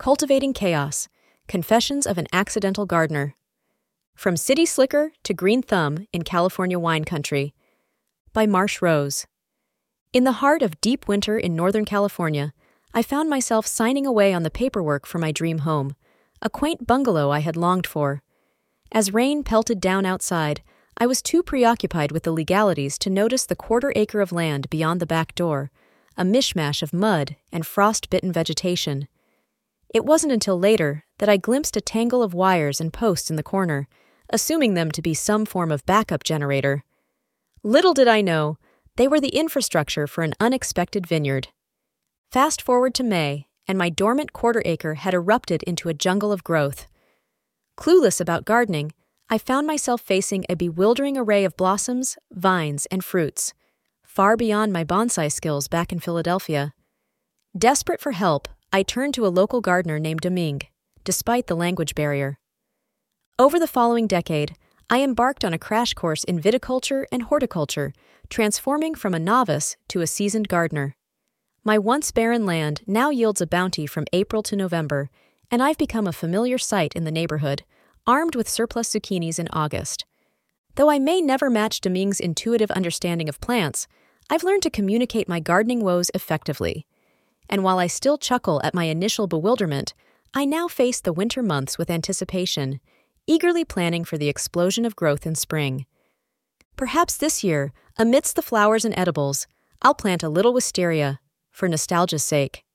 Cultivating Chaos, Confessions of an Accidental Gardener. From City Slicker to Green Thumb in California Wine Country. By Marsh Rose. In the heart of deep winter in Northern California, I found myself signing away on the paperwork for my dream home, a quaint bungalow I had longed for. As rain pelted down outside, I was too preoccupied with the legalities to notice the quarter-acre of land beyond the back door, a mishmash of mud and frost-bitten vegetation. It wasn't until later that I glimpsed a tangle of wires and posts in the corner, assuming them to be some form of backup generator. Little did I know, they were the infrastructure for an unexpected vineyard. Fast forward to May, and my dormant quarter-acre had erupted into a jungle of growth. Clueless about gardening, I found myself facing a bewildering array of blossoms, vines, and fruits, far beyond my bonsai skills back in Philadelphia. Desperate for help, I turned to a local gardener named Domingue, despite the language barrier. Over the following decade, I embarked on a crash course in viticulture and horticulture, transforming from a novice to a seasoned gardener. My once barren land now yields a bounty from April to November, and I've become a familiar sight in the neighborhood, armed with surplus zucchinis in August. Though I may never match Domingue's intuitive understanding of plants, I've learned to communicate my gardening woes effectively. And while I still chuckle at my initial bewilderment, I now face the winter months with anticipation, eagerly planning for the explosion of growth in spring. Perhaps this year, amidst the flowers and edibles, I'll plant a little wisteria, for nostalgia's sake.